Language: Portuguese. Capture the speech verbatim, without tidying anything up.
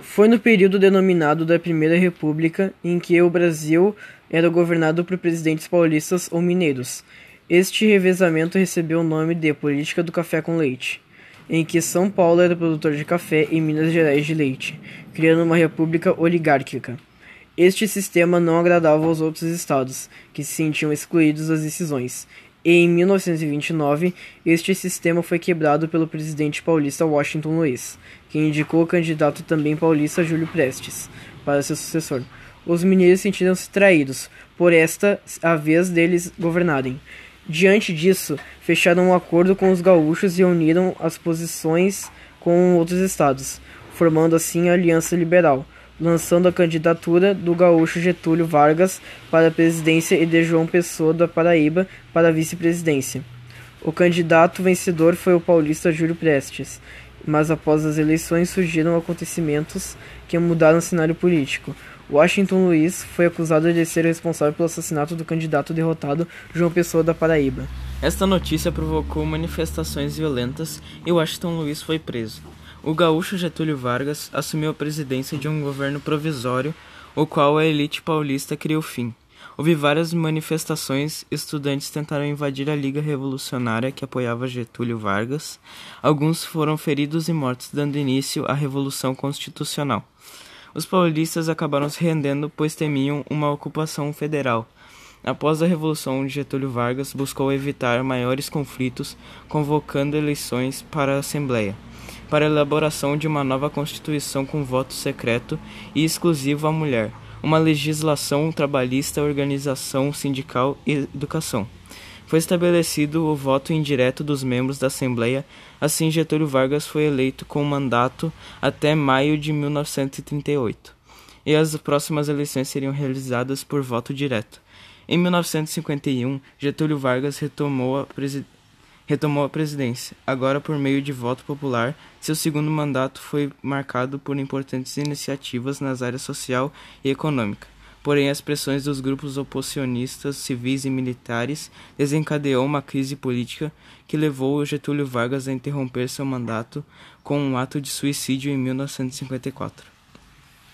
Foi no período denominado da Primeira República em que o Brasil era governado por presidentes paulistas ou mineiros. Este revezamento recebeu o nome de Política do Café com Leite, em que São Paulo era produtor de café e Minas Gerais de leite, criando uma república oligárquica. Este sistema não agradava aos outros estados, que se sentiam excluídos das decisões, e em mil novecentos e vinte e nove este sistema foi quebrado pelo presidente paulista Washington Luiz, que indicou o candidato também paulista Júlio Prestes para seu sucessor. Os mineiros sentiram-se traídos, por esta a vez deles governarem. Diante disso, fecharam um acordo com os gaúchos e uniram as posições com outros estados, formando assim a Aliança Liberal, lançando a candidatura do gaúcho Getúlio Vargas para a presidência e de João Pessoa da Paraíba para a vice-presidência. O candidato vencedor foi o paulista Júlio Prestes, mas após as eleições surgiram acontecimentos que mudaram o cenário político. Washington Luiz foi acusado de ser responsável pelo assassinato do candidato derrotado João Pessoa da Paraíba. Esta notícia provocou manifestações violentas e Washington Luiz foi preso. O gaúcho Getúlio Vargas assumiu a presidência de um governo provisório, o qual a elite paulista criou fim. Houve várias manifestações, estudantes tentaram invadir a Liga Revolucionária que apoiava Getúlio Vargas. Alguns foram feridos e mortos, dando início à Revolução Constitucional. Os paulistas acabaram se rendendo, pois temiam uma ocupação federal. Após a Revolução, Getúlio Vargas buscou evitar maiores conflitos, convocando eleições para a Assembleia, para a elaboração de uma nova Constituição com voto secreto e exclusivo à mulher, uma legislação trabalhista, organização sindical e educação. Foi estabelecido o voto indireto dos membros da Assembleia, assim Getúlio Vargas foi eleito com mandato até maio de mil novecentos e trinta e oito, e as próximas eleições seriam realizadas por voto direto. Em mil novecentos e cinquenta e um, Getúlio Vargas retomou a, presi- retomou a presidência, agora por meio de voto popular. Seu segundo mandato foi marcado por importantes iniciativas nas áreas social e econômica. Porém, as pressões dos grupos oposicionistas, civis e militares desencadeou uma crise política que levou Getúlio Vargas a interromper seu mandato com um ato de suicídio em mil novecentos e cinquenta e quatro.